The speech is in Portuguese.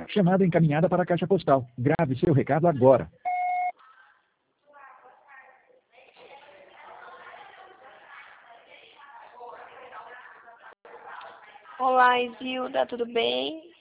Chamada encaminhada para a caixa postal. Grave seu recado agora. Olá, Isilda, tudo bem?